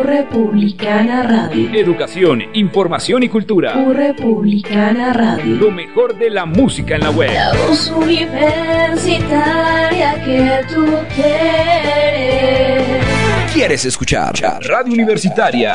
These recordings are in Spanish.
Republicana Radio. Educación, información y cultura. Republicana Radio. Lo mejor de la música en la web. La voz universitaria que tú quieres escuchar. Radio Universitaria.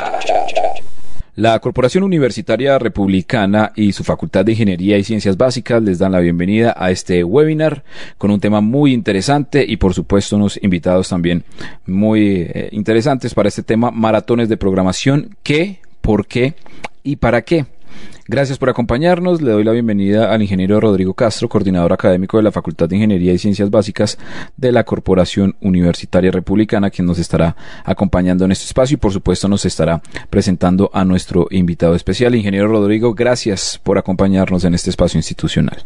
La Corporación Universitaria Republicana y su Facultad de Ingeniería y Ciencias Básicas les dan la bienvenida a este webinar con un tema muy interesante y por supuesto unos invitados también muy interesantes para este tema: maratones de programación, qué, por qué y para qué. Gracias por acompañarnos. Le doy la bienvenida al ingeniero Rodrigo Castro, coordinador académico de la Facultad de Ingeniería y Ciencias Básicas de la Corporación Universitaria Republicana, quien nos estará acompañando en este espacio y por supuesto nos estará presentando a nuestro invitado especial. Ingeniero Rodrigo, gracias por acompañarnos en este espacio institucional.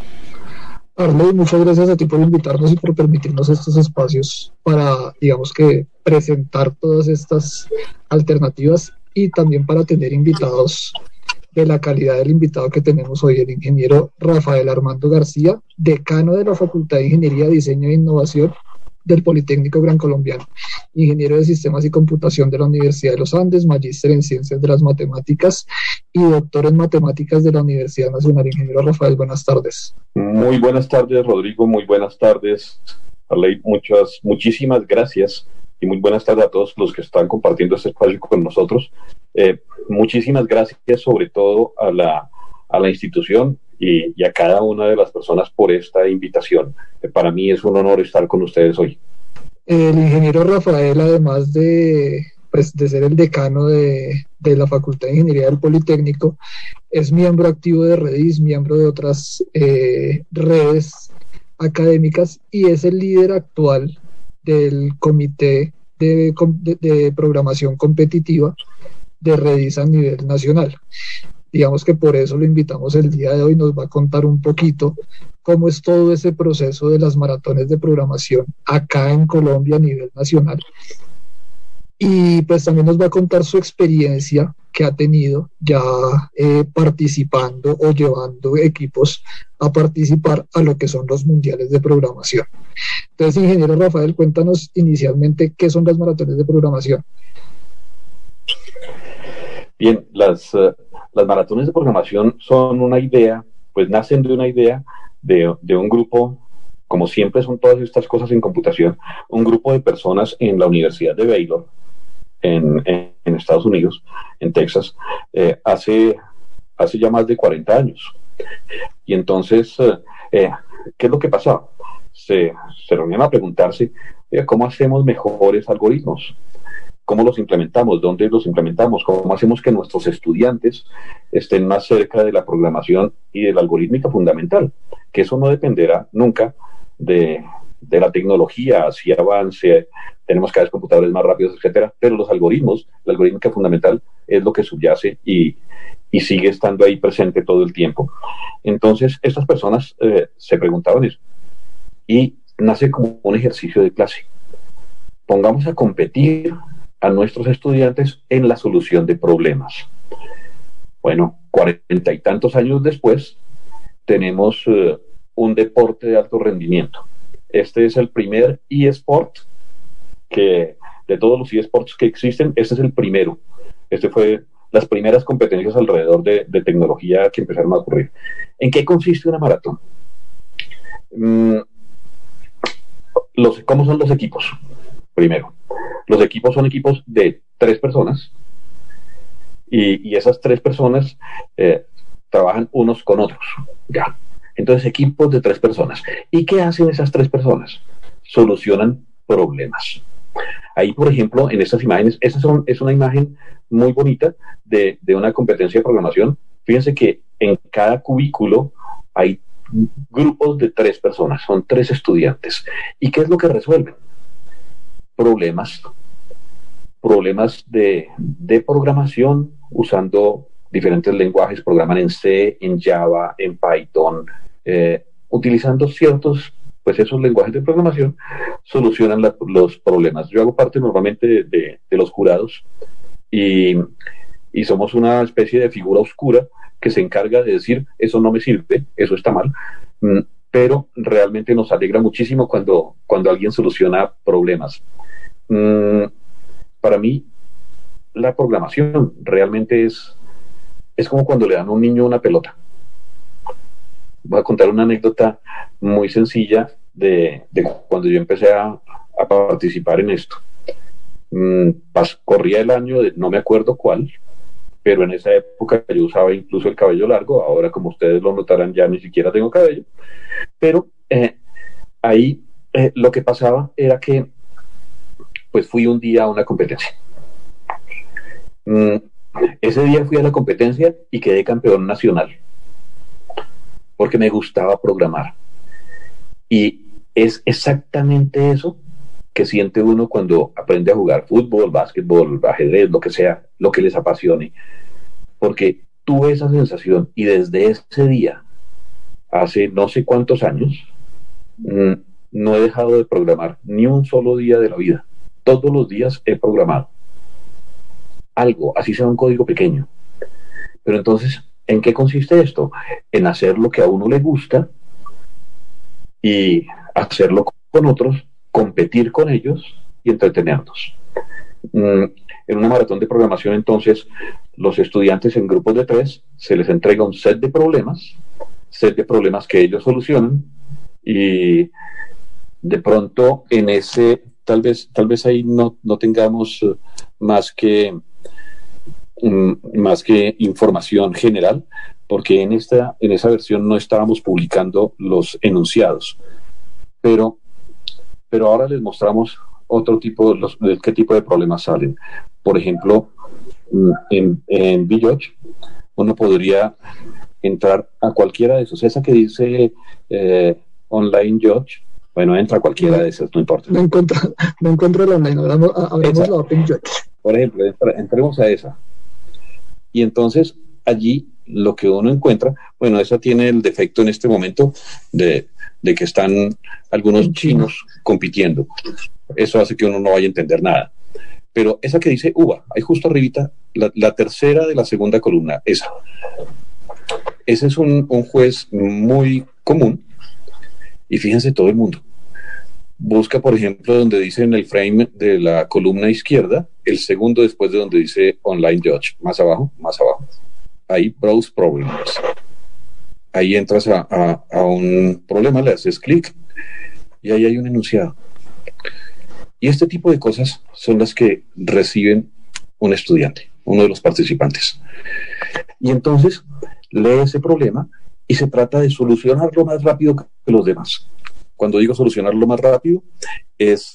Arley, muchas gracias a ti por invitarnos y por permitirnos estos espacios para, digamos que, presentar todas estas alternativas y también para tener invitados de la calidad del invitado que tenemos hoy, el ingeniero Rafael Armando García, decano de la Facultad de Ingeniería, Diseño e Innovación del Politécnico Gran Colombiano, ingeniero de Sistemas y Computación de la Universidad de los Andes, magíster en Ciencias de las Matemáticas y doctor en Matemáticas de la Universidad Nacional. Ingeniero Rafael, buenas tardes. Muy buenas tardes, Rodrigo, muy buenas tardes, Arley, muchísimas gracias. Y muy buenas tardes a todos los que están compartiendo este espacio con nosotros. Muchísimas gracias sobre todo a la institución y a cada una de las personas por esta invitación. Para mí es un honor estar con ustedes hoy. El ingeniero Rafael, además de ser el decano de la Facultad de Ingeniería del Politécnico, es miembro activo de Redis, miembro de otras redes académicas y es el líder actual del Comité de Programación Competitiva de Redis a nivel nacional. Digamos que por eso lo invitamos el día de hoy. Nos va a contar un poquito cómo es todo ese proceso de las maratones de programación acá en Colombia a nivel nacional. Y pues también nos va a contar su experiencia que ha tenido ya participando o llevando equipos a participar a lo que son los mundiales de programación. Entonces, ingeniero Rafael, cuéntanos inicialmente qué son las maratones de programación. Bien, las maratones de programación son una idea, pues nacen de una idea de un grupo, como siempre son todas estas cosas en computación, un grupo de personas en la Universidad de Baylor, en Estados Unidos, en Texas, hace ya más de 40 años. Y entonces, ¿qué es lo que pasaba? Se reunían a preguntarse cómo hacemos mejores algoritmos, cómo los implementamos, dónde los implementamos, cómo hacemos que nuestros estudiantes estén más cerca de la programación y de la algorítmica fundamental, que eso no dependerá nunca de la tecnología, si avance, tenemos cada vez computadores más rápidos, etcétera, pero los algoritmos, la algorítmica fundamental es lo que subyace y sigue estando ahí presente todo el tiempo. Entonces, estas personas se preguntaban eso y nace como un ejercicio de clase. Pongamos a competir a nuestros estudiantes en la solución de problemas. Bueno, 40 y tantos años después, tenemos un deporte de alto rendimiento. Este es el primer eSport, que de todos los eSports que existen, este es el primero. Este fue las primeras competencias alrededor de tecnología que empezaron a ocurrir. ¿En qué consiste una maratón? ¿Cómo son los equipos? Primero, los equipos son equipos de 3 personas y esas 3 personas trabajan unos con otros. Ya. Entonces, equipos de 3 personas. ¿Y qué hacen esas 3 personas? Solucionan problemas. Ahí, por ejemplo, en estas imágenes, es una imagen muy bonita de una competencia de programación. Fíjense que en cada cubículo hay grupos de 3 personas, son 3 estudiantes. ¿Y qué es lo que resuelven? Problemas de programación usando diferentes lenguajes, programan en C, en Java, en Python, utilizando ciertos, pues esos lenguajes de programación, solucionan los problemas. Yo hago parte normalmente de los jurados y somos una especie de figura oscura que se encarga de decir, eso no me sirve, eso está mal, pero realmente nos alegra muchísimo cuando alguien soluciona problemas. Para mí, la programación. Realmente es como cuando le dan a un niño una pelota. Voy a contar una anécdota muy sencilla de cuando yo empecé a participar en esto. Corría el año de no me acuerdo cuál, pero en esa época yo usaba incluso el cabello largo. Ahora, como ustedes lo notarán, ya ni siquiera tengo cabello. Pero ahí lo que pasaba era que pues fui un día a una competencia. Ese día fui a la competencia y quedé campeón nacional porque me gustaba programar. Y es exactamente eso que siente uno cuando aprende a jugar fútbol, básquetbol, ajedrez, lo que sea, lo que les apasione. Porque tuve esa sensación y desde ese día, hace no sé cuántos años, no he dejado de programar ni un solo día de la vida. Todos los días he programado algo, así sea un código pequeño. Pero entonces, ¿en qué consiste esto? En hacer lo que a uno le gusta y hacerlo con otros, competir con ellos y entretenernos. En una maratón de programación, entonces, los estudiantes en grupos de 3 se les entrega un set de problemas que ellos solucionan, y de pronto en ese, tal vez ahí no tengamos más que información general, porque en esa versión no estábamos publicando los enunciados, pero ahora les mostramos otro tipo, qué tipo de problemas salen. Por ejemplo, en VJudge uno podría entrar a cualquiera de esos. Esa que dice Online Judge, bueno, entra a cualquiera de esas, no importa. No encuentro la online, abramos la Open Judge. Por ejemplo, entremos a esa. Y entonces allí lo que uno encuentra, bueno, esa tiene el defecto en este momento de que están algunos chinos compitiendo. Eso hace que uno no vaya a entender nada. Pero esa que dice UVA, ahí justo arribita, la tercera de la segunda columna, esa. Ese es un juez muy común, y fíjense todo el mundo. Busca, por ejemplo, donde dice en el frame de la columna izquierda, el segundo después de donde dice Online Judge, más abajo. Ahí, Browse Problems. Ahí entras a un problema, le haces clic, y ahí hay un enunciado. Y este tipo de cosas son las que reciben un estudiante, uno de los participantes. Y entonces lee ese problema y se trata de solucionarlo más rápido que los demás. Cuando digo solucionarlo más rápido, es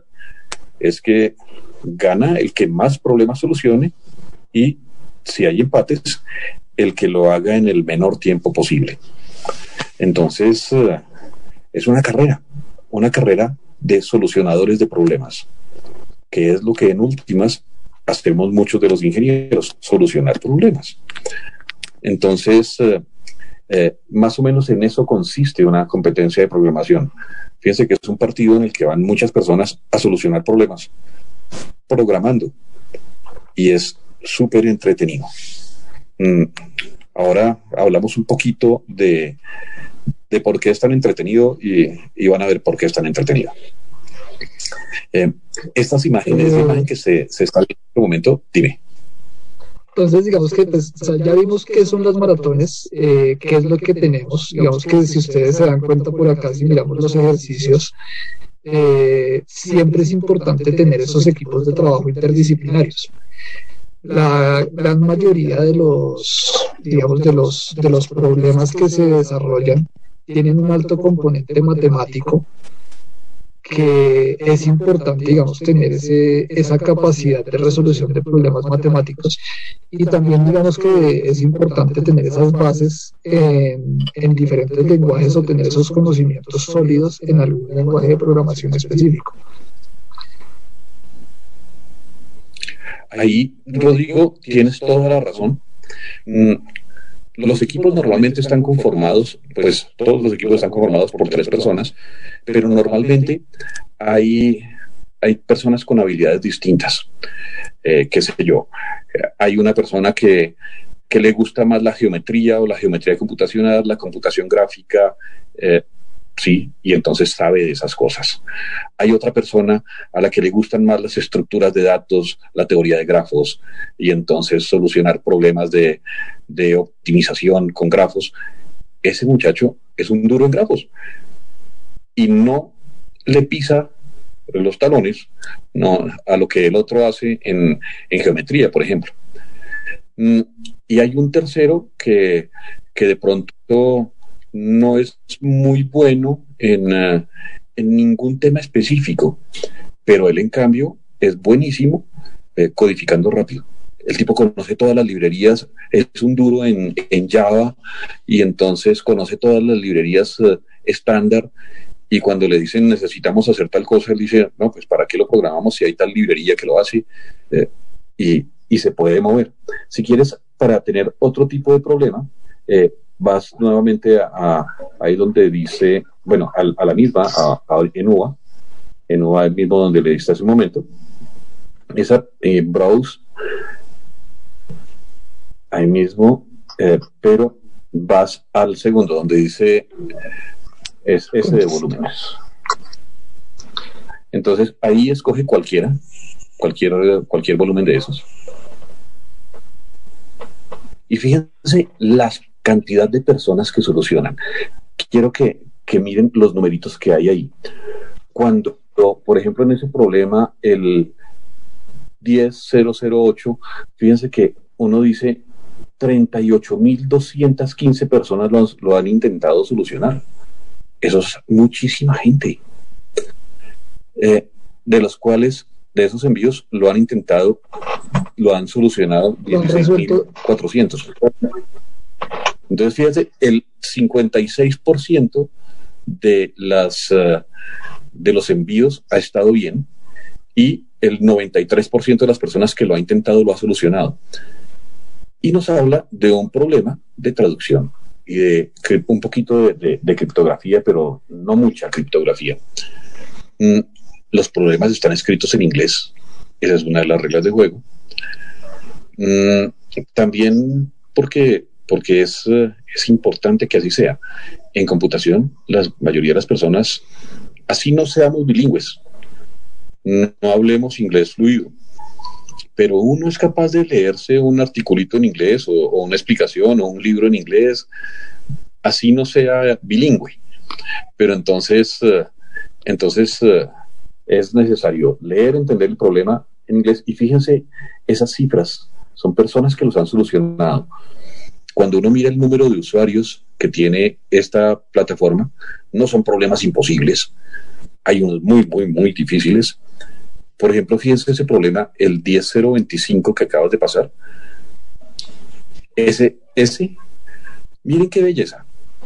que gana el que más problemas solucione, y si hay empates, el que lo haga en el menor tiempo posible. Entonces, es una carrera de solucionadores de problemas, que es lo que en últimas hacemos muchos de los ingenieros, solucionar problemas. Entonces, más o menos en eso consiste una competencia de programación. Fíjense que es un partido en el que van muchas personas a solucionar problemas programando, y es súper entretenido. Ahora hablamos un poquito de por qué es tan entretenido, y van a ver por qué es tan entretenido. Estas imágenes, la imagen que se está viendo en este momento, dime. Entonces, digamos que pues, o sea, ya vimos qué son las maratones, qué es lo que tenemos. Digamos que si ustedes se dan cuenta por acá, si miramos los ejercicios, siempre es importante tener esos equipos de trabajo interdisciplinarios. La gran mayoría de los problemas que se desarrollan tienen un alto componente matemático, que es importante, digamos, tener esa capacidad de resolución de problemas matemáticos, y también digamos que es importante tener esas bases en diferentes lenguajes, o tener esos conocimientos sólidos en algún lenguaje de programación específico. Ahí, Rodrigo, tienes toda la razón. Los equipos normalmente están conformados, pues todos los equipos están conformados por 3 personas, pero normalmente hay personas con habilidades distintas. Qué sé yo, hay una persona que le gusta más la geometría, o la geometría computacional, la computación gráfica, ¿sí? Y entonces sabe de esas cosas. Hay otra persona a la que le gustan más las estructuras de datos, la teoría de grafos, y entonces solucionar problemas de optimización con grafos. Ese muchacho es un duro en grafos y no le pisa los talones, no, a lo que el otro hace en geometría, por ejemplo. Y hay un tercero que de pronto no es muy bueno en ningún tema específico, pero él en cambio es buenísimo codificando rápido. El tipo conoce todas las librerías, es un duro en Java y entonces conoce todas las librerías estándar, y cuando le dicen necesitamos hacer tal cosa, él dice, no, pues ¿para qué lo programamos si hay tal librería que lo hace? Y se puede mover. Si quieres, para tener otro tipo de problema, vas nuevamente ahí donde dice, bueno, a la misma, a Enua el mismo donde le diste hace un momento, esa browse, ahí mismo, pero vas al segundo donde dice es ese de volúmenes. Entonces ahí escoge cualquier volumen de esos. Y fíjense la cantidad de personas que solucionan. Quiero que miren los numeritos que hay ahí. Cuando, por ejemplo, en ese problema, el 10008, fíjense que uno dice 38.215 personas lo han intentado solucionar. Eso es muchísima gente. De los cuales, de esos envíos, lo han solucionado 16.400. Entonces, fíjense, el 56% de los envíos ha estado bien y el 93% de las personas que lo ha intentado lo ha solucionado. Y nos habla de un problema de traducción y de un poquito de criptografía, pero no mucha criptografía. Los problemas están escritos en inglés. Esa es una de las reglas de juego. También porque es importante que así sea. En computación, la mayoría de las personas, así no seamos bilingües, no hablemos inglés fluido, pero uno es capaz de leerse un articulito en inglés o una explicación o un libro en inglés, así no sea bilingüe. Pero entonces es necesario leer, entender el problema en inglés. Y fíjense, esas cifras son personas que los han solucionado. Cuando uno mira el número de usuarios que tiene esta plataforma, no son problemas imposibles. Hay unos muy, muy, muy difíciles. Por ejemplo, fíjense ese problema, el 10025 que acabas de pasar. Ese, miren qué belleza.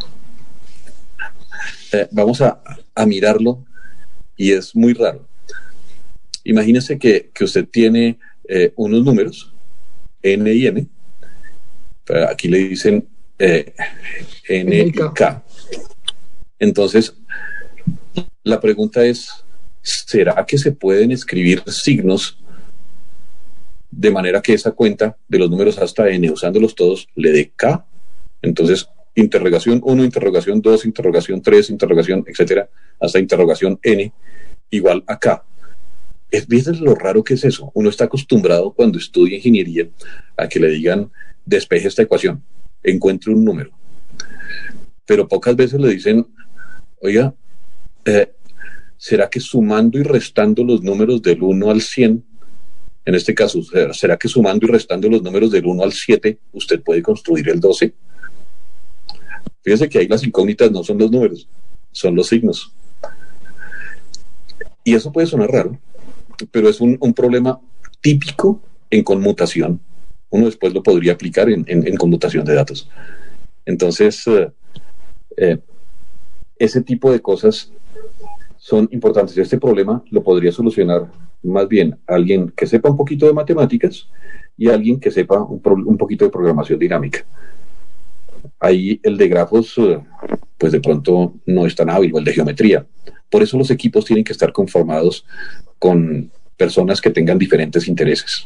Vamos a mirarlo y es muy raro. Imagínese que usted tiene unos números, N y N. Aquí le dicen N y K. Entonces, la pregunta es, ¿será que se pueden escribir signos de manera que esa cuenta de los números hasta N, usándolos todos, le dé K? Entonces, interrogación 1, interrogación 2, interrogación 3, interrogación, etcétera, hasta interrogación N igual a K. ¿Ves lo raro que es eso? Uno está acostumbrado cuando estudia ingeniería a que le digan despeje esta ecuación, encuentre un número. Pero pocas veces le dicen, oiga, ¿será que sumando y restando los números del 1 al 100, en este caso, ¿será que sumando y restando los números del 1 al 7, usted puede construir el 12? Fíjese que ahí las incógnitas no son los números, son los signos. Y eso puede sonar raro, pero es un problema típico en conmutación. Uno después lo podría aplicar en conmutación de datos. Entonces, ese tipo de cosas son importantes. Este problema lo podría solucionar más bien alguien que sepa un poquito de matemáticas y alguien que sepa un poquito de programación dinámica. Ahí el de grafos, pues de pronto no es tan hábil, o el de geometría. Por eso los equipos tienen que estar conformados con personas que tengan diferentes intereses.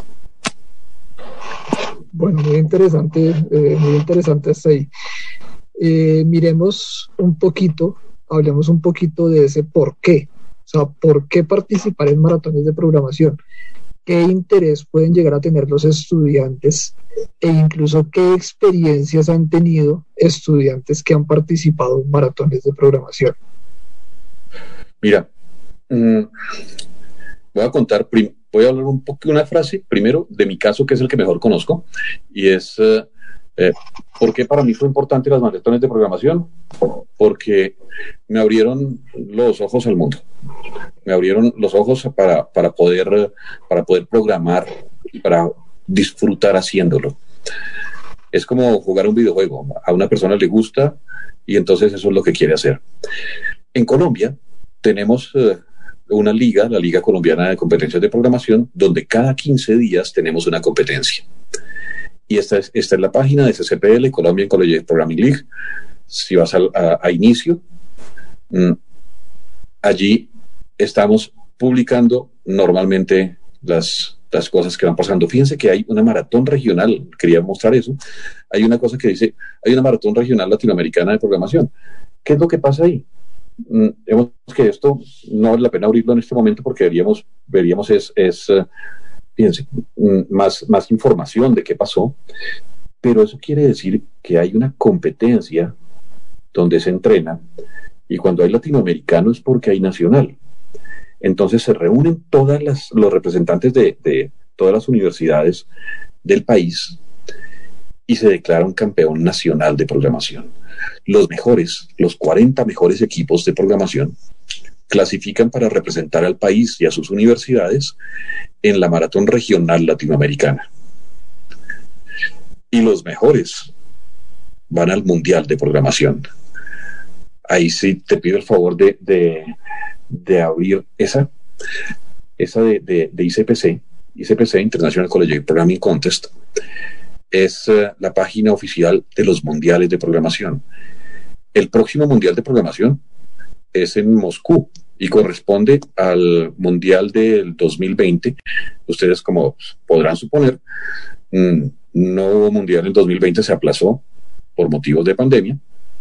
Bueno, muy interesante hasta ahí. miremos un poquito, hablemos un poquito de ese por qué. O sea, ¿por qué participar en maratones de programación? ¿Qué interés pueden llegar a tener los estudiantes e incluso qué experiencias han tenido estudiantes que han participado en maratones de programación? Mira, voy a contar, voy a hablar un poco de una frase, primero, de mi caso, que es el que mejor conozco, y es, ¿por qué para mí fue importante las maratones de programación? Porque me abrieron los ojos al mundo, me abrieron los ojos para poder programar y para disfrutar haciéndolo. Es como jugar un videojuego, a una persona le gusta y entonces eso es lo que quiere hacer. En Colombia tenemos una liga, la Liga Colombiana de Competencias de Programación, donde cada 15 días tenemos una competencia. Y esta es la página de CCPL, Colombian College Programming League. Si vas a inicio, allí estamos publicando normalmente las cosas que van pasando. Fíjense que hay una maratón regional, quería mostrar eso. Hay una cosa que dice, hay una maratón regional latinoamericana de programación. ¿Qué es lo que pasa ahí? Vemos que esto no vale la pena abrirlo en este momento porque veríamos fíjense, más información de qué pasó, pero eso quiere decir que hay una competencia donde se entrena, y cuando hay latinoamericano es porque hay nacional. Entonces se reúnen los representantes de todas las universidades del país y se declara un campeón nacional de programación. Los 40 mejores equipos de programación clasifican para representar al país y a sus universidades en la maratón regional latinoamericana. Y los mejores van al mundial de programación. Ahí sí te pido el favor de abrir esa de ICPC, International College Programming Contest. Es la página oficial de los mundiales de programación. El próximo mundial de programación es en Moscú y corresponde al mundial del 2020. Ustedes, como podrán suponer, no hubo mundial en el 2020, se aplazó por motivos de pandemia.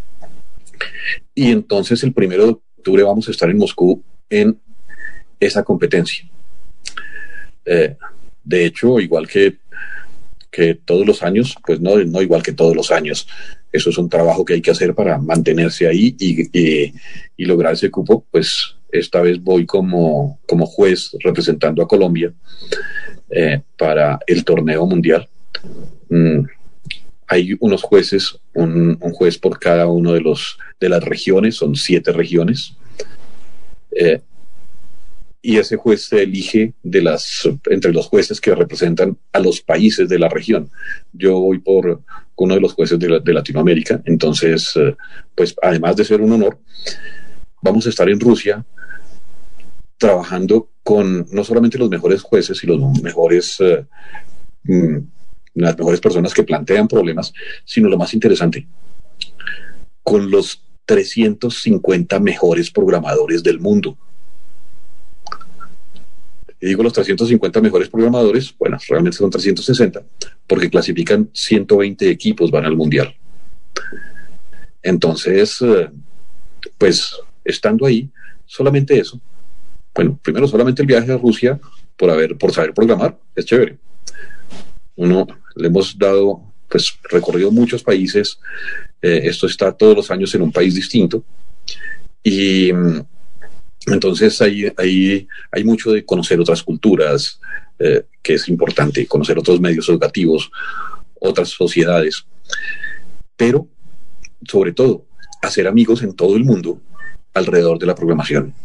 Y entonces el 1 de octubre vamos a estar en Moscú en esa competencia. De hecho, igual que todos los años, pues no igual que todos los años. Eso es un trabajo que hay que hacer para mantenerse ahí y lograr ese cupo. Pues esta vez voy como juez representando a Colombia para el torneo mundial. Hay unos jueces, un juez por cada uno de las regiones, son 7 regiones. Y ese juez se elige entre los jueces que representan a los países de la región. Yo voy por uno de los jueces de Latinoamérica, entonces, pues además de ser un honor, vamos a estar en Rusia trabajando con no solamente los mejores jueces y las mejores personas que plantean problemas, sino lo más interesante, con los 350 mejores programadores del mundo. Y digo los 350 mejores programadores, bueno, realmente son 360, porque clasifican 120 equipos, van al mundial. Entonces, pues, estando ahí, solamente eso. Bueno, primero, solamente el viaje a Rusia por saber programar, es chévere. Le hemos dado, pues, recorrido muchos países. Esto está todos los años en un país distinto. Y entonces hay mucho de conocer otras culturas, que es importante, conocer otros medios educativos, otras sociedades, pero sobre todo hacer amigos en todo el mundo alrededor de la programación.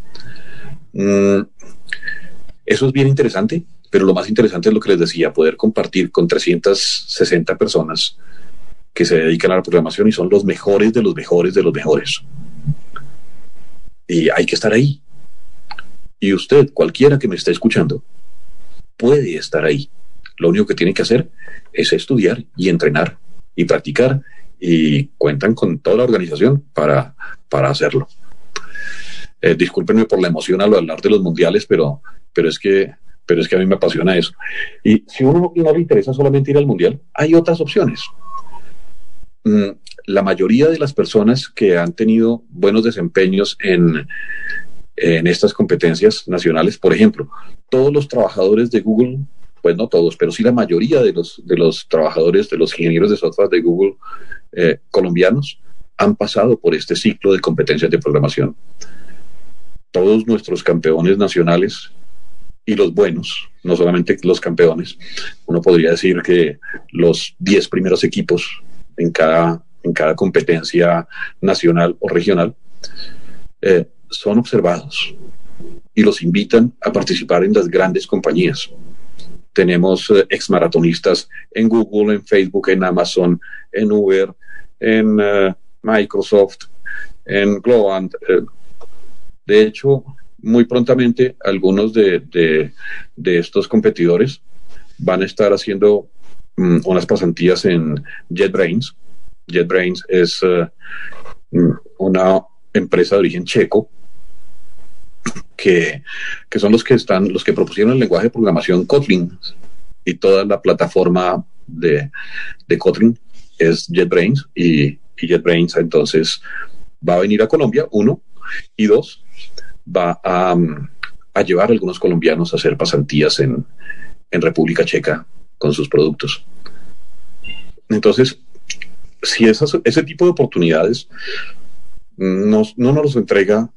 Eso es bien interesante, pero lo más interesante es lo que les decía, poder compartir con 360 personas que se dedican a la programación y son los mejores de los mejores de los mejores. Y hay que estar ahí. Y usted, cualquiera que me esté escuchando, puede estar ahí. Lo único que tiene que hacer es estudiar y entrenar y practicar, y cuentan con toda la organización para hacerlo. Discúlpenme por la emoción al hablar de los mundiales, pero es que a mí me apasiona eso. Y si a uno no le interesa solamente ir al mundial, hay otras opciones. la mayoría de las personas que han tenido buenos desempeños en estas competencias nacionales, por ejemplo, todos los trabajadores de Google, pues no todos, pero sí la mayoría de los trabajadores, de los ingenieros de software de Google colombianos, han pasado por este ciclo de competencias de programación. Todos nuestros campeones nacionales y los buenos, no solamente los campeones, uno podría decir que los 10 primeros equipos en cada competencia nacional o regional, son observados y los invitan a participar en las grandes compañías. Tenemos exmaratonistas en Google, en Facebook, en Amazon, en Uber, en Microsoft, en Globant. De hecho, muy prontamente algunos de estos competidores van a estar haciendo unas pasantías en JetBrains. JetBrains es una empresa de origen checo que son los que propusieron el lenguaje de programación Kotlin, y toda la plataforma de Kotlin es JetBrains, y JetBrains entonces va a venir a Colombia, 1, y 2, va a llevar a algunos colombianos a hacer pasantías en República Checa con sus productos. Entonces, si ese tipo de oportunidades no nos los entrega,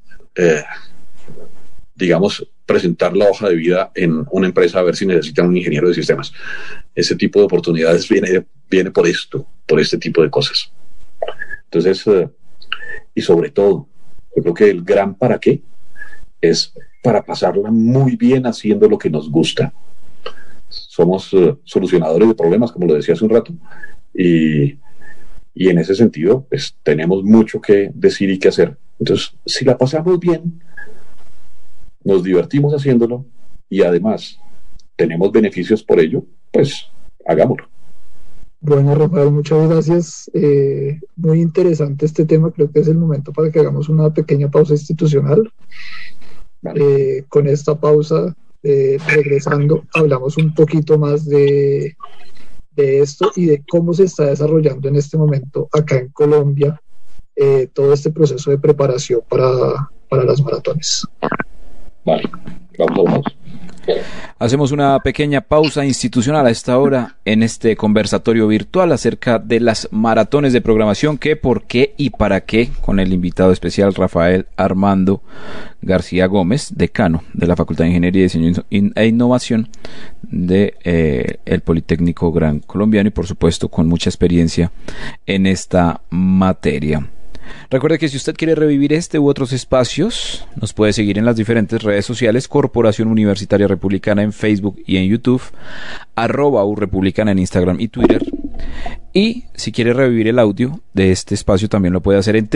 digamos, presentar la hoja de vida en una empresa a ver si necesitan un ingeniero de sistemas. Ese tipo de oportunidades viene por este tipo de cosas. Entonces, y sobre todo, yo creo que el gran para qué es para pasarla muy bien haciendo lo que nos gusta. Somos solucionadores de problemas, como lo decía hace un rato, y en ese sentido, pues tenemos mucho que decir y que hacer. Entonces, si la pasamos bien, nos divertimos haciéndolo y además tenemos beneficios por ello, pues hagámoslo. Bueno, Rafael, muchas gracias. Muy interesante este tema. Creo que es el momento para que hagamos una pequeña pausa institucional. Vale. Con esta pausa, regresando, hablamos un poquito más de esto y de cómo se está desarrollando en este momento acá en Colombia todo este proceso de preparación para las maratones. Vale, vamos. Hacemos una pequeña pausa institucional a esta hora en este conversatorio virtual acerca de las maratones de programación, qué, por qué y para qué, con el invitado especial Rafael Armando García Gómez, decano de la Facultad de Ingeniería, Diseño e Innovación de el Politécnico Gran Colombiano, y por supuesto con mucha experiencia en esta materia. Recuerde que si usted quiere revivir este u otros espacios, nos puede seguir en las diferentes redes sociales: Corporación Universitaria Republicana en Facebook y en YouTube, @urepublicana en Instagram y Twitter. Y si quiere revivir el audio de este espacio, también lo puede hacer en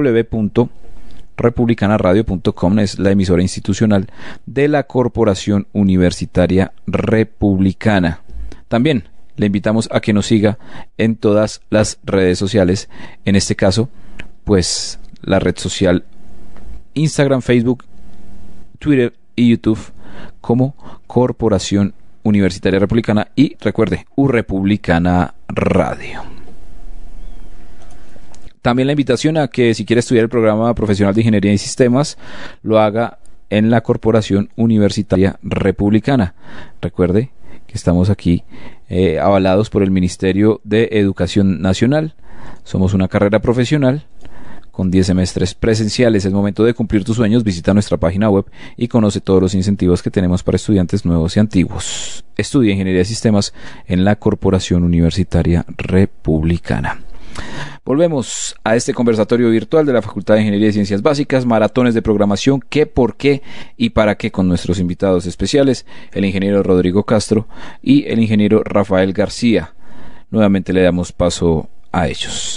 www.republicanaradio.com, es la emisora institucional de la Corporación Universitaria Republicana. También le invitamos a que nos siga en todas las redes sociales, en este caso pues la red social Instagram, Facebook, Twitter y YouTube como Corporación Universitaria Republicana, y recuerde, Republicana Radio. También la invitación a que si quiere estudiar el programa profesional de Ingeniería en Sistemas, lo haga en la Corporación Universitaria Republicana. Recuerde que estamos aquí avalados por el Ministerio de Educación Nacional. Somos una carrera profesional con 10 semestres presenciales. Es momento de cumplir tus sueños. Visita nuestra página web y conoce todos los incentivos que tenemos para estudiantes nuevos y antiguos. Estudia Ingeniería de Sistemas en la Corporación Universitaria Republicana. Volvemos a este conversatorio virtual de la Facultad de Ingeniería y Ciencias Básicas, maratones de programación, qué, por qué y para qué, con nuestros invitados especiales, el ingeniero Rodrigo Castro y el ingeniero Rafael García. Nuevamente le damos paso a ellos.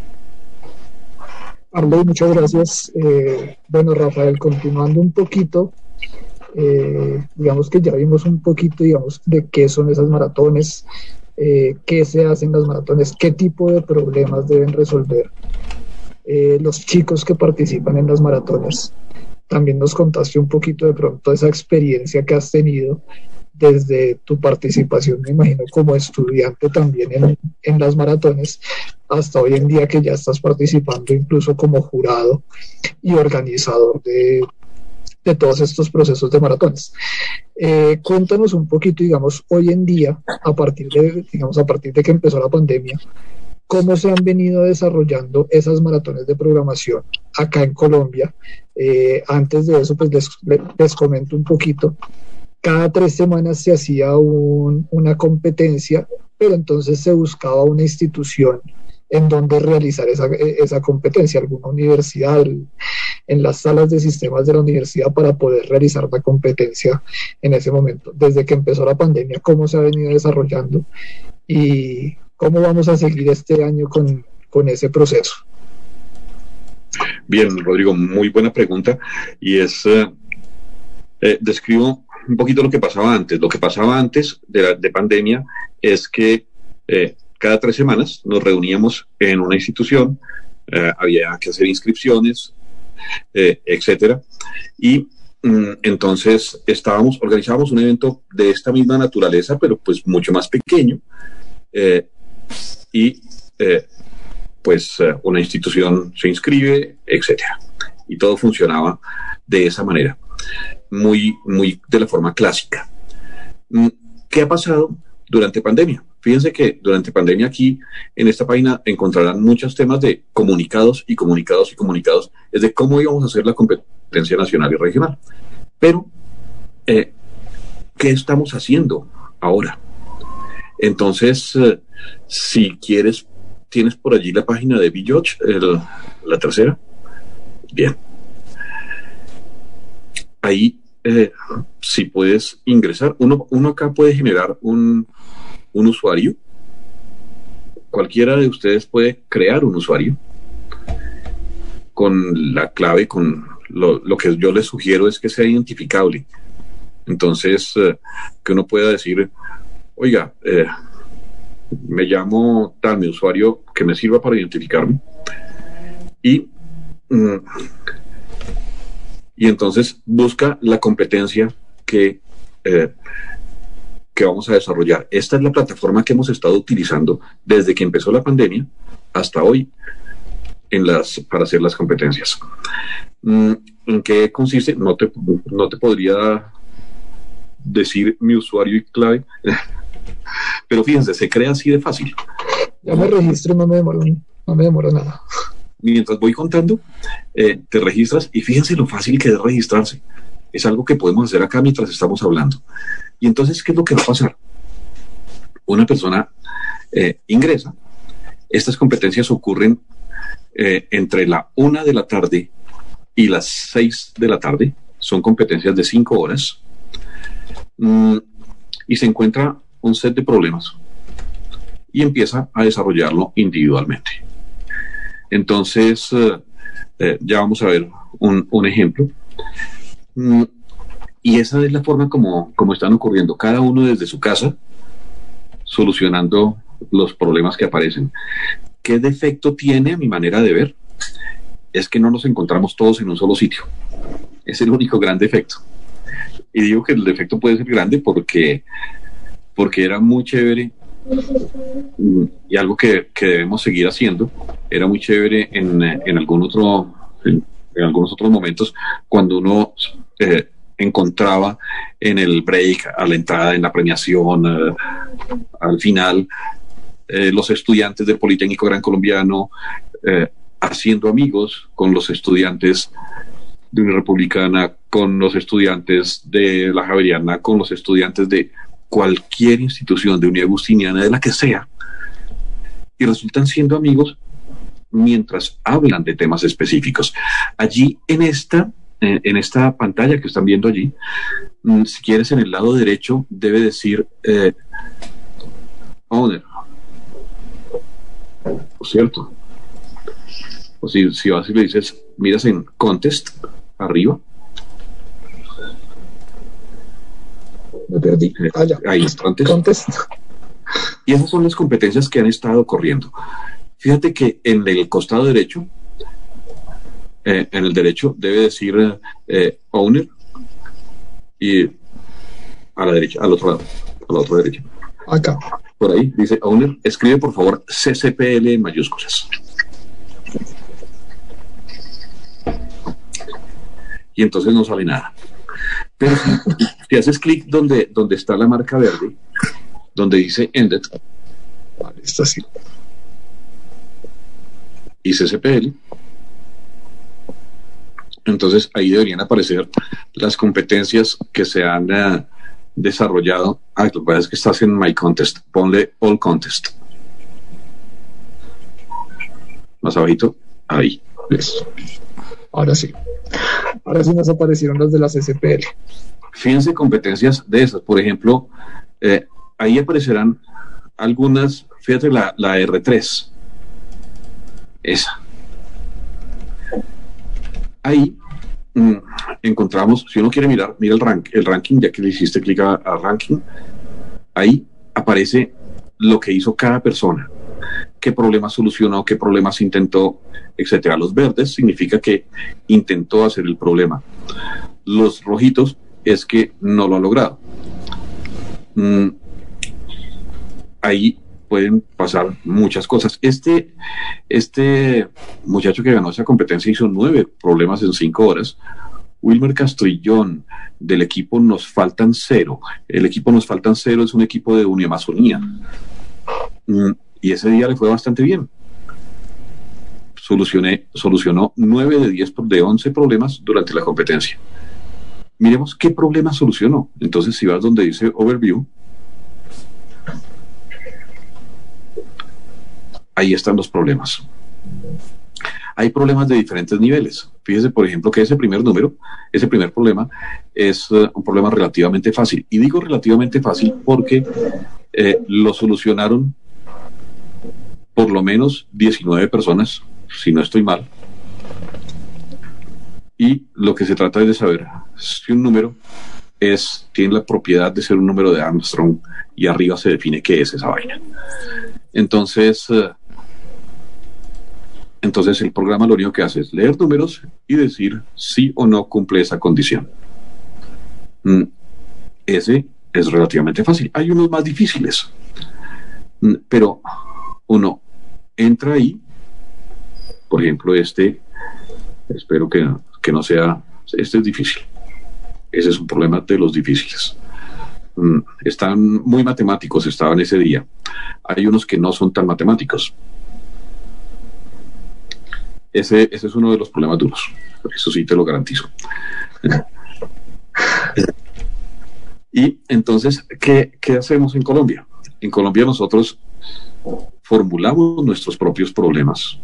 Arley, muchas gracias. Bueno, Rafael, continuando un poquito, digamos que ya vimos un poquito, digamos, de qué son esas maratones, qué se hacen las maratones, qué tipo de problemas deben resolver los chicos que participan en las maratones. También nos contaste un poquito de pronto esa experiencia que has tenido desde tu participación, me imagino, como estudiante también en las maratones, hasta hoy en día que ya estás participando incluso como jurado y organizador de todos estos procesos de maratones. Cuéntanos un poquito, digamos, hoy en día, a partir de que empezó la pandemia, cómo se han venido desarrollando esas maratones de programación acá en Colombia. Antes de eso, pues les comento un poquito. Cada 3 semanas se hacía una competencia, pero entonces se buscaba una institución en donde realizar esa competencia, alguna universidad, en las salas de sistemas de la universidad para poder realizar la competencia en ese momento. Desde que empezó la pandemia, cómo se ha venido desarrollando y cómo vamos a seguir este año con ese proceso. Bien, Rodrigo, muy buena pregunta, y describo un poquito lo que pasaba antes. Lo que pasaba antes de pandemia es que cada 3 semanas nos reuníamos en una institución, había que hacer inscripciones, etcétera, y entonces organizábamos un evento de esta misma naturaleza, pero pues mucho más pequeño, una institución se inscribe, etcétera, y todo funcionaba de esa manera, muy, muy de la forma clásica. ¿Qué ha pasado durante pandemia? Fíjense que durante pandemia aquí en esta página encontrarán muchos temas de comunicados, es de cómo íbamos a hacer la competencia nacional y regional. Pero, ¿qué estamos haciendo ahora? Entonces, si quieres, tienes por allí la página de BJudge, la tercera. Bien. Ahí, si puedes ingresar, uno acá puede generar un usuario. Cualquiera de ustedes puede crear un usuario con la clave, con lo que yo les sugiero es que sea identificable. Entonces, que uno pueda decir, oiga, me llamo tal, mi usuario que me sirva para identificarme. Y entonces busca la competencia que vamos a desarrollar. Esta es la plataforma que hemos estado utilizando desde que empezó la pandemia hasta hoy para hacer las competencias. ¿En qué consiste? No te podría decir mi usuario y clave, pero fíjense, se crea así de fácil. Ya me registro, no me demoro nada. Mientras voy contando, te registras y fíjense lo fácil que es registrarse. Es algo que podemos hacer acá mientras estamos hablando. Y entonces, ¿qué es lo que va a pasar? Una persona ingresa. Estas competencias ocurren entre la 1 de la tarde y las 6 de la tarde. Son competencias de 5 horas. Y se encuentra un set de problemas y empieza a desarrollarlo individualmente. Entonces, ya vamos a ver un ejemplo. Y esa es la forma como están ocurriendo, cada uno desde su casa, solucionando los problemas que aparecen. ¿Qué defecto tiene, a mi manera de ver? Es que no nos encontramos todos en un solo sitio. Es el único gran defecto. Y digo que el defecto puede ser grande porque era muy chévere, y algo que debemos seguir haciendo. Era muy chévere en algunos otros momentos, cuando uno encontraba en el break, a la entrada, en la premiación, al final, los estudiantes del Politécnico Gran Colombiano haciendo amigos con los estudiantes de Unión Republicana, con los estudiantes de la Javeriana, con los estudiantes de cualquier institución, de Unidad Agustiniana, de la que sea, y resultan siendo amigos mientras hablan de temas específicos. Allí en esta pantalla que están viendo allí, si quieres, en el lado derecho debe decir owner, ¿cierto? O si vas y le dices, miras en contest arriba, me perdí. Ahí, contest. Y esas son las competencias que han estado corriendo. Fíjate que en el costado derecho, en el derecho debe decir owner, y a la derecha, al otro lado, a la otra derecha. Acá. Por ahí dice Owner, escribe por favor CCPL en mayúsculas. Y entonces no sale nada. Pero si haces clic donde está la marca verde, donde dice Ended, Vale, está así. y CCPL, entonces ahí deberían aparecer las competencias que se han desarrollado. Lo que pasa es que estás en My Contest, ponle All Contest. Más abajito, ahí. Listo. Ahora sí nos aparecieron las de las SPL. Fíjense competencias de esas, por ejemplo, ahí aparecerán algunas, fíjate la R3, esa. Ahí encontramos, si uno quiere mirar, mira el ranking, ya que le hiciste clic a ranking, ahí aparece lo que hizo cada persona, qué problemas solucionó, qué problemas intentó, etcétera. Los verdes significa que intentó hacer el problema. Los rojitos es que no lo ha logrado. Ahí pueden pasar muchas cosas. Este muchacho que ganó esa competencia hizo 9 problemas en 5 horas. Wilmer Castrillón, del equipo Nos Faltan 0. El equipo Nos Faltan 0 es un equipo de Uniamazonía. Y ese día le fue bastante bien. Solucionó 9 de 11 problemas durante la competencia. Miremos qué problema solucionó. Entonces, si vas donde dice Overview, ahí están los problemas. Hay problemas de diferentes niveles. Fíjese, por ejemplo, que ese primer problema, es un problema relativamente fácil. Y digo relativamente fácil porque lo solucionaron por lo menos 19 personas, si no estoy mal. Y lo que se trata es de saber si un número tiene la propiedad de ser un número de Armstrong y arriba se define qué es esa vaina. Entonces el programa lo único que hace es leer números y decir sí o no cumple esa condición. Ese es relativamente fácil. Hay unos más difíciles, pero uno entra ahí. Por ejemplo, espero que no sea, este es difícil. Ese es un problema de los difíciles. Están muy matemáticos, estaban ese día. Hay unos que no son tan matemáticos. Ese es uno de los problemas duros. Eso sí te lo garantizo. Y entonces, ¿qué hacemos en Colombia? En Colombia nosotros formulamos nuestros propios problemas.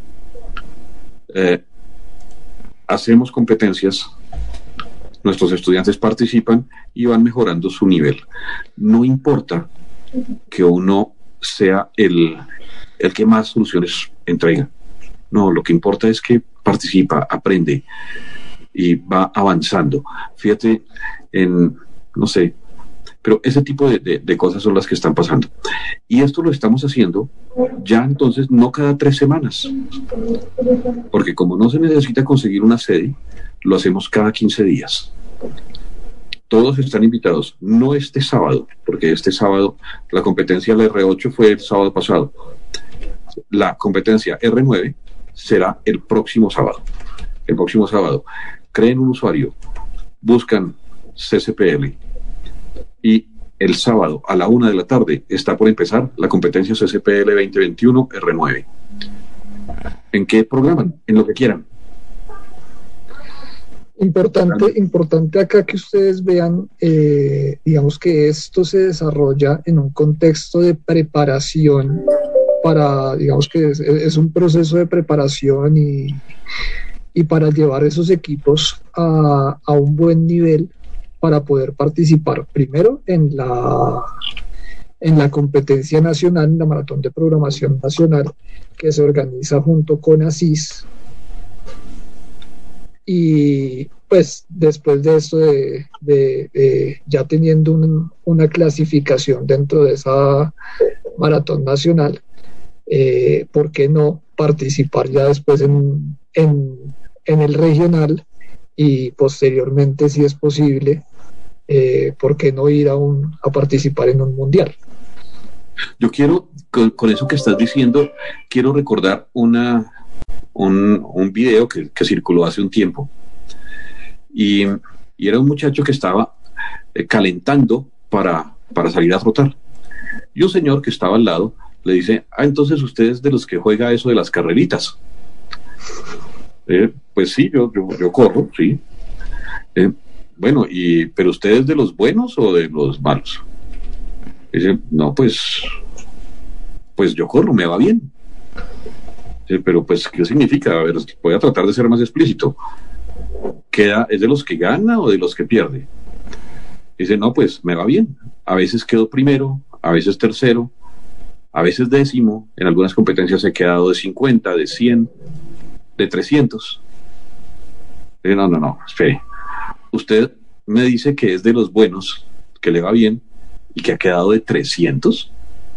Hacemos competencias, nuestros estudiantes participan y van mejorando su nivel. No importa que uno sea el que más soluciones entrega. No, lo que importa es que participa, aprende y va avanzando. Fíjate no sé, pero ese tipo de cosas son las que están pasando. Y esto lo estamos haciendo ya entonces no cada 3 semanas, porque como no se necesita conseguir una sede, lo hacemos cada 15 días. Todos están invitados, no este sábado, porque este sábado la competencia la R8 fue el sábado pasado. La competencia R9 será el próximo sábado. El próximo sábado creen un usuario, buscan CCPL y el sábado a la 1 de la tarde está por empezar la competencia CCPL 2021 R9. ¿En qué programan? En lo que quieran. Importante acá que ustedes vean, digamos que esto se desarrolla en un contexto de preparación para, digamos que es un proceso de preparación y para llevar esos equipos a un buen nivel para poder participar primero en la competencia nacional, en la Maratón de Programación Nacional, que se organiza junto con ASIS. Y pues después de esto de ya teniendo una clasificación dentro de esa maratón nacional, ¿por qué no participar ya después en el regional y posteriormente, si es posible, ¿por qué no ir a participar en un mundial? Yo quiero, con eso que estás diciendo, quiero recordar un video que circuló hace un tiempo. Y era un muchacho que estaba calentando para salir a trotar. Y un señor que estaba al lado le dice, entonces usted es de los que juega eso de las carreritas. Pues sí, yo corro, sí. Bueno, ¿pero usted es de los buenos o de los malos? Dice, no, pues yo corro, me va bien. Dice, pero pues, ¿qué significa? A ver, voy a tratar de ser más explícito. ¿Es de los que gana o de los que pierde? Dice, no, pues me va bien. A veces quedo primero, a veces tercero, a veces décimo. En algunas competencias he quedado de 50, de 100, de 300. Dice, no, espere. Usted me dice que es de los buenos, que le va bien, y que ha quedado de 300.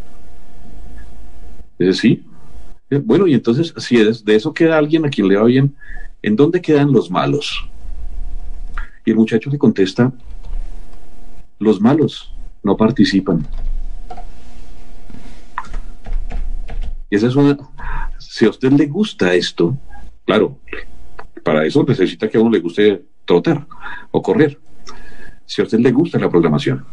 Dice, sí. Bueno, y entonces, si de eso queda alguien a quien le va bien, ¿en dónde quedan los malos? Y el muchacho le contesta, los malos no participan. Y esa es si a usted le gusta esto, claro, para eso necesita que a uno le guste trotar o correr. Si a usted le gusta la programación,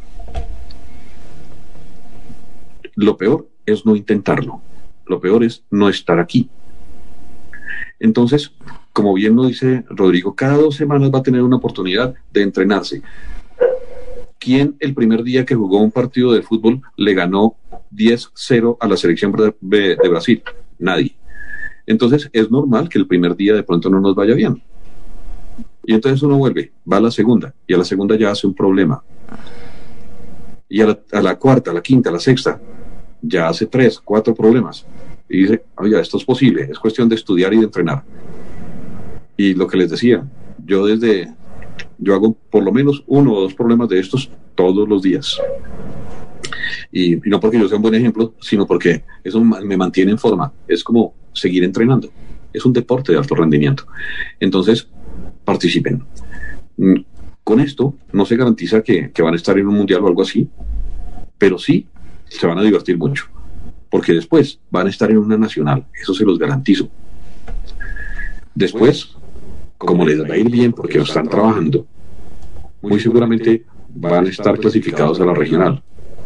lo peor es no intentarlo. Lo peor es no estar aquí. Entonces, como bien lo dice Rodrigo, cada 2 semanas va a tener una oportunidad de entrenarse. ¿Quién el primer día que jugó un partido de fútbol le ganó 10-0 a la selección de Brasil? Nadie. Entonces, es normal que el primer día de pronto no nos vaya bien. Y entonces uno vuelve, va a la segunda, y a la segunda ya hace un problema. Y a la cuarta, a la quinta, a la sexta, ya hace 3, 4 problemas. Y dice, oiga, esto es posible, es cuestión de estudiar y de entrenar. Y lo que les decía, yo hago por lo menos 1 o 2 problemas de estos todos los días. Y no porque yo sea un buen ejemplo, sino porque eso me mantiene en forma. Es como seguir entrenando. Es un deporte de alto rendimiento. Entonces, participen. Con esto no se garantiza que van a estar en un mundial o algo así, pero sí se van a divertir mucho, porque después van a estar en una nacional, eso se los garantizo. Después, como les va a ir bien porque están trabajando, muy seguramente van a estar clasificados a la regional.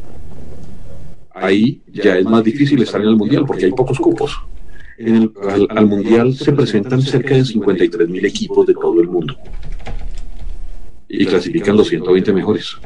Ahí ya es más difícil estar en el mundial porque hay pocos cupos. Al mundial se presentan cerca de 53.000 equipos de todo el mundo y clasifican los 120 mejores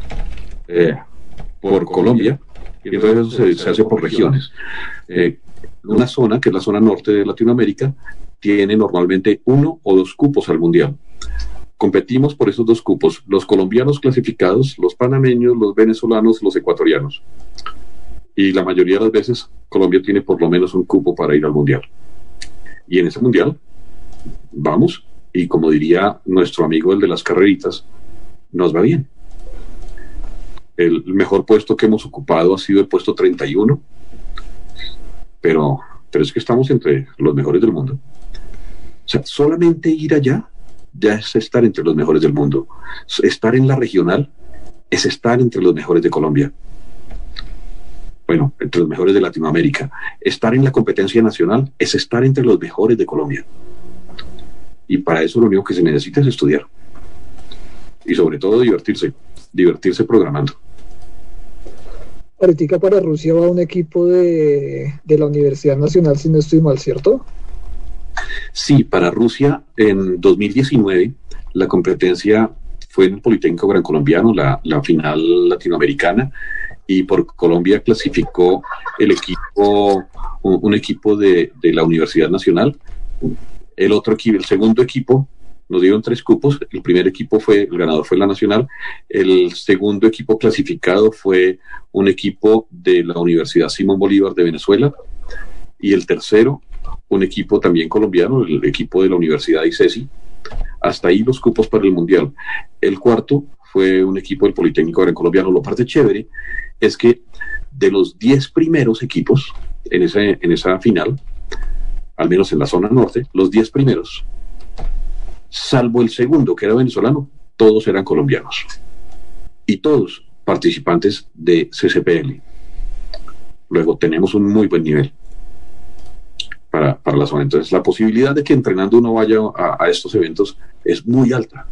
por Colombia. Y entonces eso se hace por regiones. Una zona, que es la zona norte de Latinoamérica, tiene normalmente 1 o 2 cupos al mundial. Competimos por esos 2 cupos, los colombianos clasificados, los panameños, los venezolanos, los ecuatorianos. Y la mayoría de las veces Colombia tiene por lo menos un cupo para ir al mundial. Y en ese mundial vamos, y como diría nuestro amigo el de las carreritas, nos va bien. El mejor puesto que hemos ocupado ha sido el puesto 31, pero es que estamos entre los mejores del mundo. O sea, solamente ir allá ya es estar entre los mejores del mundo. Estar en la regional es estar entre los mejores de Colombia. Bueno, entre los mejores de Latinoamérica. Estar en la competencia nacional es estar entre los mejores de Colombia. Y para eso lo único que se necesita es estudiar. Y sobre todo divertirse programando. Ahorita para Rusia va un equipo de la Universidad Nacional, si no estoy mal, ¿cierto? Sí, para Rusia en 2019 la competencia fue en el Politécnico Gran Colombiano, la final latinoamericana, y por Colombia clasificó un equipo de la Universidad Nacional. El segundo equipo, nos dieron 3 cupos. El primer equipo el ganador fue la Nacional. El segundo equipo clasificado fue un equipo de la Universidad Simón Bolívar de Venezuela. Y el tercero, un equipo también colombiano, el equipo de la Universidad ICESI. Hasta ahí los cupos para el Mundial. El cuarto fue un equipo del Politécnico Gran Colombiano. Lo parte chévere es que de los 10 primeros equipos en esa final, al menos en la zona norte, los 10 primeros, salvo el segundo, que era venezolano, todos eran colombianos. y todos participantes de CCPL. Luego tenemos un muy buen nivel para la zona. Entonces la posibilidad de que entrenando uno vaya a estos eventos es muy alta.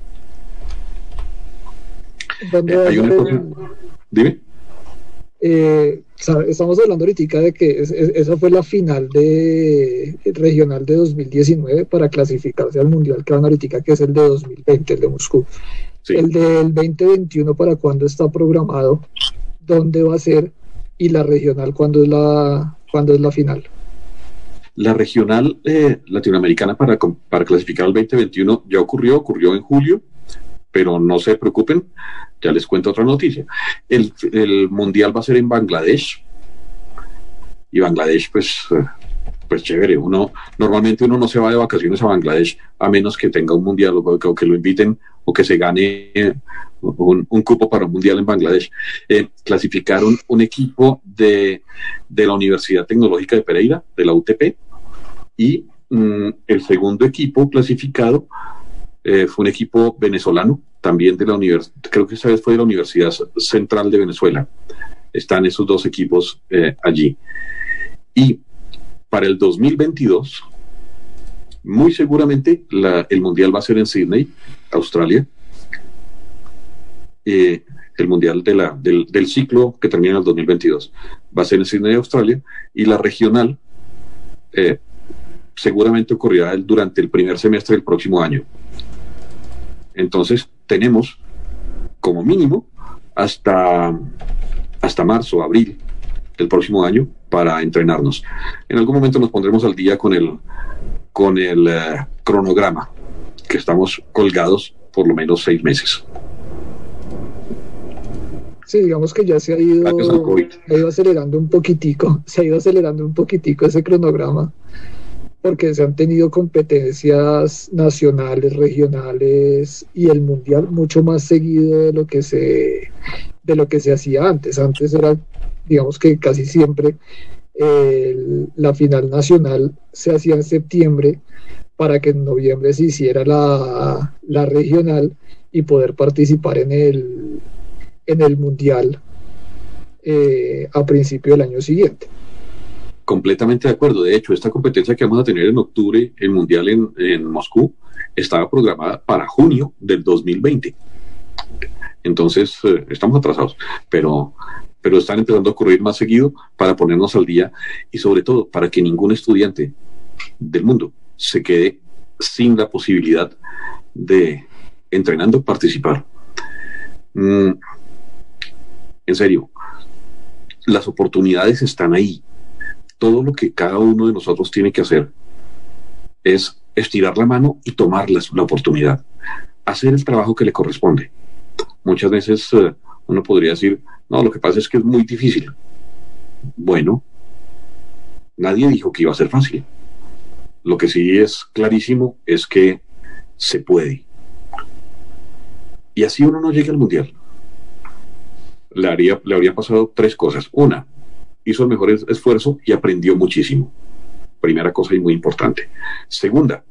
Hay una cosa... Dime. Estamos hablando ahorita de que esa fue la final de regional de 2019 para clasificarse al mundial que van ahorita, que es el de 2020, el de Moscú. Sí. El del 2021, ¿para cuándo está programado? ¿Dónde va a ser? Y la regional, ¿cuándo es la final? La regional latinoamericana para clasificar al 2021 ya ocurrió en julio, pero no se preocupen, ya les cuento otra noticia. El mundial va a ser en Bangladesh, y Bangladesh pues chévere, normalmente uno no se va de vacaciones a Bangladesh a menos que tenga un mundial o que lo inviten o que se gane un cupo para un mundial en Bangladesh. Clasificaron un equipo de la Universidad Tecnológica de Pereira, de la UTP, y el segundo equipo clasificado fue un equipo venezolano, también de la universidad, creo que esa vez fue de la Universidad Central de Venezuela. Están esos dos equipos allí. Y para el 2022, muy seguramente el mundial va a ser en Sydney, Australia. El mundial del ciclo que termina en el 2022 va a ser en Sydney, Australia, y la regional seguramente ocurrirá durante el primer semestre del próximo año. Entonces tenemos como mínimo hasta marzo, abril del próximo año para entrenarnos. En algún momento nos pondremos al día con el cronograma, que estamos colgados por lo menos 6 meses. Sí, digamos que ya se ha ido acelerando un poquitico ese cronograma, porque se han tenido competencias nacionales, regionales y el mundial mucho más seguido de lo que se hacía antes. Antes era, digamos que casi siempre la final nacional se hacía en septiembre para que en noviembre se hiciera la regional y poder participar en el mundial a principio del año siguiente. Completamente de acuerdo. De hecho, esta competencia que vamos a tener en octubre, el mundial en Moscú, estaba programada para junio del 2020. Entonces, estamos atrasados, pero están empezando a ocurrir más seguido para ponernos al día y sobre todo para que ningún estudiante del mundo se quede sin la posibilidad de, entrenando, participar. En serio, las oportunidades están ahí. Todo lo que cada uno de nosotros tiene que hacer es estirar la mano y tomar la oportunidad, hacer el trabajo que le corresponde. Muchas veces uno podría decir, no, lo que pasa es que es muy difícil. Bueno, nadie dijo que iba a ser fácil. Lo que sí es clarísimo es que se puede. Y así uno no llega al mundial. Le habría pasado 3 cosas. Una, hizo el mejor esfuerzo y aprendió muchísimo. Primera cosa y muy importante. Segunda,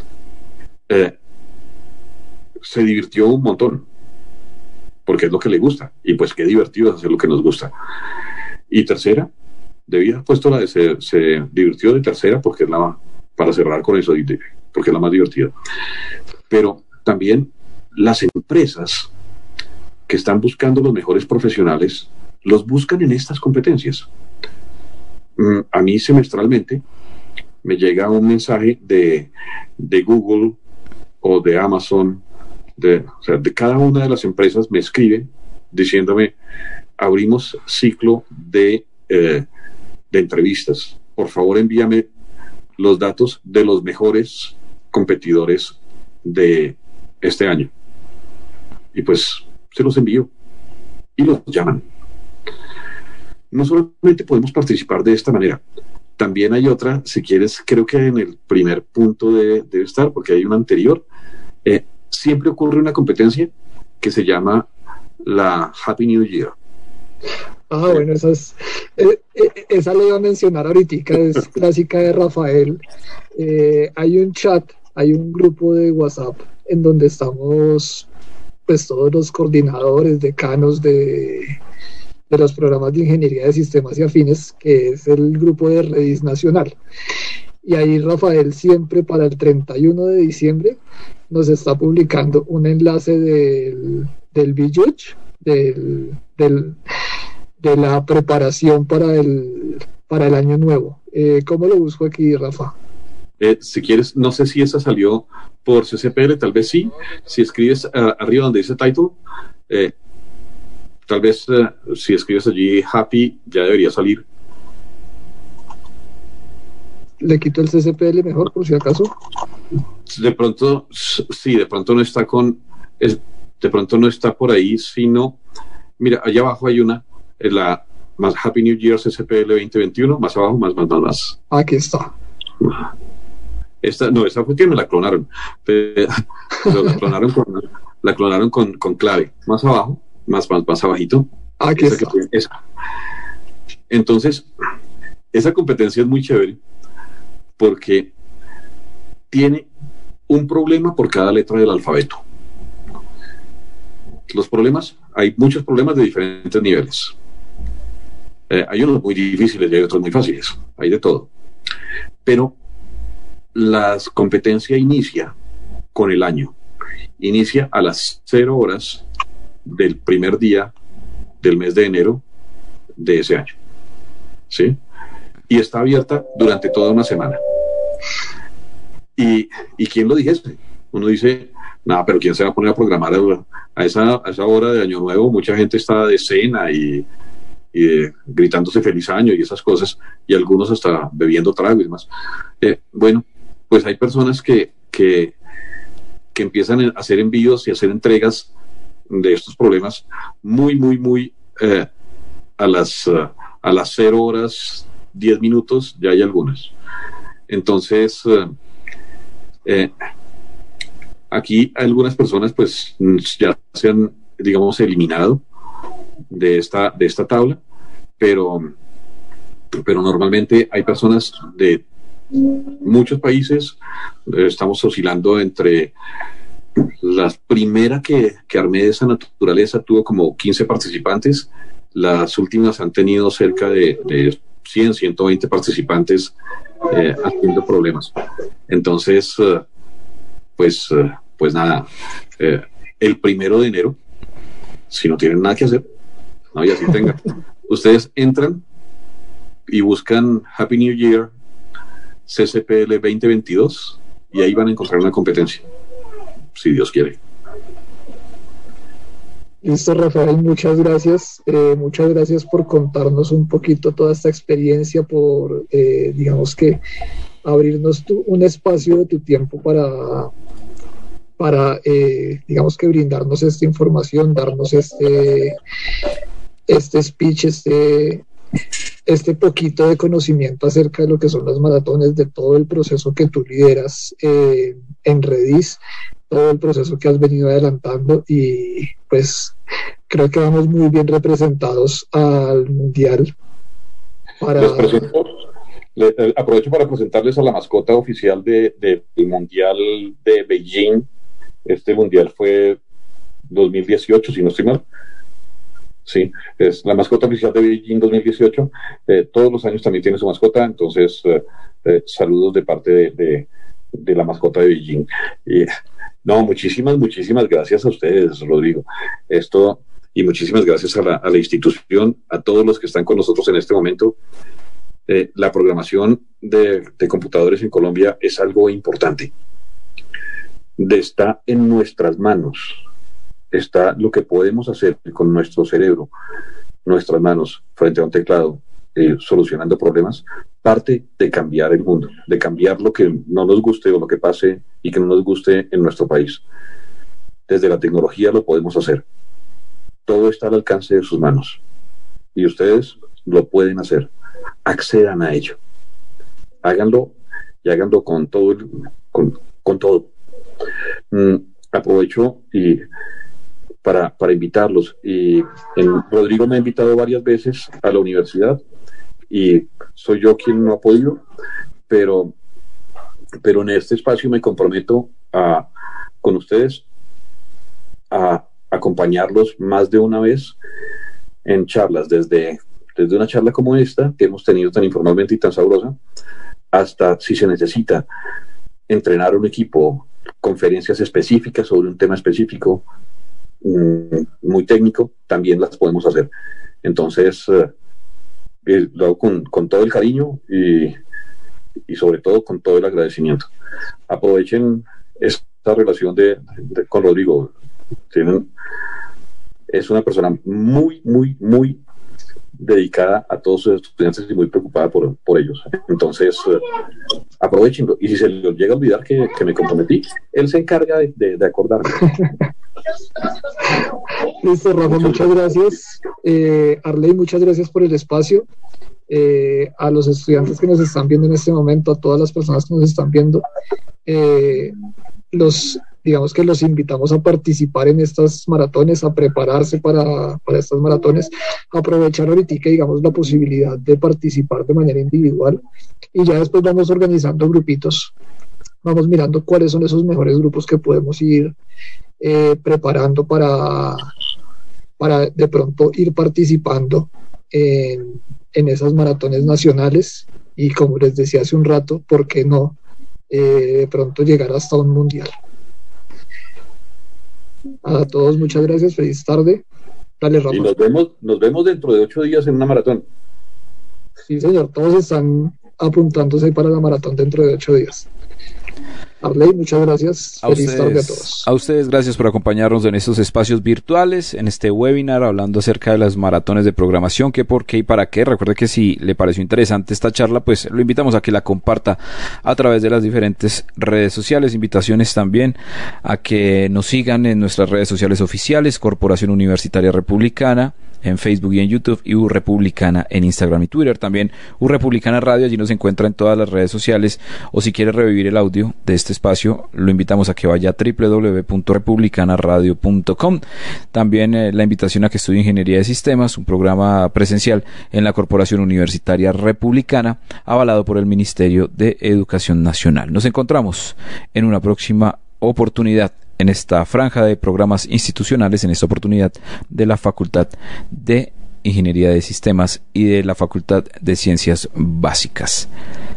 se divirtió un montón, porque es lo que le gusta, y pues qué divertido es hacer lo que nos gusta. Y tercera, debía haber puesto la de se divirtió de tercera, porque es para cerrar con eso, porque es la más divertida. Pero también las empresas que están buscando los mejores profesionales los buscan en estas competencias. A mí semestralmente me llega un mensaje de Google o de Amazon, de cada una de las empresas me escribe diciéndome, abrimos ciclo de entrevistas, por favor envíame los datos de los mejores competidores de este año. Y pues se los envío y los llaman. No solamente podemos participar de esta manera, también hay otra, si quieres, creo que en el primer punto debe estar, porque hay una anterior. Siempre ocurre una competencia que se llama la Happy New Year. Bueno, esa le iba a mencionar ahorita, es clásica de Rafael. Hay un chat, hay un grupo de WhatsApp en donde estamos pues todos los coordinadores, decanos de los programas de ingeniería de sistemas y afines, que es el grupo de Redis Nacional. Y ahí Rafael siempre para el 31 de diciembre nos está publicando un enlace del BJUJ, de la preparación para el año nuevo. ¿Cómo lo busco aquí, Rafa? Si quieres, no sé si esa salió por CCPL, tal vez sí. Si escribes arriba donde dice title, tal vez si escribes allí happy, ya debería salir. Le quito el CCPL mejor, por si acaso. De pronto, sí, de pronto no está de pronto no está por ahí, sino, mira, allá abajo hay una, la más Happy New Year CCPL 2021, más abajo, más. Aquí está. Esa fue que me la clonaron, pero la clonaron con clave, más abajo, más abajito. Aquí está. Esa. Entonces, esa competencia es muy chévere porque tiene un problema por cada letra del alfabeto. Los problemas, hay muchos problemas de diferentes niveles. Hay unos muy difíciles y hay otros muy fáciles, hay de todo. Pero la competencia inicia con el año. Inicia a las 0 horas del primer día del mes de enero de ese año. ¿Sí? Y está abierta durante toda una semana. ¿Y quién lo dijese? Uno dice, nada, pero ¿quién se va a poner a programar a esa hora de Año Nuevo? Mucha gente está de cena y gritándose feliz año y esas cosas, y algunos hasta bebiendo trago y demás. Bueno, pues hay personas que empiezan a hacer envíos y a hacer entregas de estos problemas muy a las 0 horas 10 minutos, ya hay algunas. Entonces, aquí algunas personas pues ya se han, digamos, eliminado de esta tabla, pero normalmente hay personas de muchos países. Estamos oscilando entre la primera que armé de esa naturaleza tuvo como 15 participantes, las últimas han tenido cerca de 100, 120 participantes haciendo problemas. Entonces, pues nada, el 1 de enero, si no tienen nada que hacer, no, y así tengan, ustedes entran y buscan Happy New Year CCPL 2022 y ahí van a encontrar una competencia, si Dios quiere. Listo, Rafael, muchas gracias. Muchas gracias por contarnos un poquito toda esta experiencia, por, digamos que, abrirnos un espacio de tu tiempo para digamos que, brindarnos esta información, darnos este speech, este poquito de conocimiento acerca de lo que son las maratones, de todo el proceso que tú lideras en Redis, todo el proceso que has venido adelantando, y pues creo que vamos muy bien representados al Mundial. Aprovecho para presentarles a la mascota oficial del Mundial de Beijing. Este Mundial fue 2018, si no estoy mal. Sí, es la mascota oficial de Beijing 2018. Todos los años también tiene su mascota, entonces saludos de parte de la mascota de Beijing. No, muchísimas gracias a ustedes, Rodrigo. Y muchísimas gracias a la institución, a todos los que están con nosotros en este momento. La programación de computadores en Colombia es algo importante. Está en nuestras manos. Está lo que podemos hacer con nuestro cerebro, nuestras manos, frente a un teclado, solucionando problemas, parte de cambiar el mundo, de cambiar lo que no nos guste o lo que pase y que no nos guste en nuestro país. Desde la tecnología lo podemos hacer. Todo está al alcance de sus manos. Y ustedes lo pueden hacer. Accedan a ello. Háganlo y háganlo con todo. Con todo. Aprovecho y para invitarlos. Rodrigo me ha invitado varias veces a la universidad y soy yo quien no ha podido, pero en este espacio me comprometo con ustedes a acompañarlos más de una vez en charlas, desde una charla como esta, que hemos tenido tan informalmente y tan sabrosa, hasta si se necesita entrenar un equipo, conferencias específicas sobre un tema específico, muy técnico, también las podemos hacer. Entonces, lo hago con todo el cariño y sobre todo con todo el agradecimiento. Aprovechen esta relación con Rodrigo. Es una persona muy, muy, muy dedicada a todos sus estudiantes y muy preocupada por ellos. Entonces, aprovechenlo. Y si se les llega a olvidar que me comprometí, él se encarga de acordarme. Listo, Rafa, muchas gracias. Arley, muchas gracias por el espacio. A los estudiantes que nos están viendo en este momento, a todas las personas que nos están viendo, digamos que los invitamos a participar en estas maratones, a prepararse para estas maratones, a aprovechar ahorita, digamos, la posibilidad de participar de manera individual, y ya después vamos organizando grupitos, vamos mirando cuáles son esos mejores grupos que podemos ir preparando para de pronto ir participando en esas maratones nacionales, y como les decía hace un rato, ¿por qué no de pronto llegar hasta un mundial? A todos muchas gracias, feliz tarde. Dale, Rafa. Y nos vemos dentro de 8 días en una maratón. Sí, señor, todos están apuntándose para la maratón dentro de 8 días. Arley, muchas gracias. Feliz tarde a todos. A ustedes, gracias por acompañarnos en estos espacios virtuales, en este webinar hablando acerca de las maratones de programación, qué, por qué y para qué. Recuerde que si le pareció interesante esta charla, pues lo invitamos a que la comparta a través de las diferentes redes sociales. Invitaciones también a que nos sigan en nuestras redes sociales oficiales, Corporación Universitaria Republicana en Facebook y en YouTube, y U Republicana en Instagram y Twitter. También U Republicana Radio, allí nos encuentra en todas las redes sociales, o si quiere revivir el audio de este espacio, lo invitamos a que vaya a www.republicanaradio.com. También la invitación a que estudie Ingeniería de Sistemas, un programa presencial en la Corporación Universitaria Republicana, avalado por el Ministerio de Educación Nacional. Nos encontramos en una próxima oportunidad en esta franja de programas institucionales, en esta oportunidad de la Facultad de Ingeniería de Sistemas y de la Facultad de Ciencias Básicas.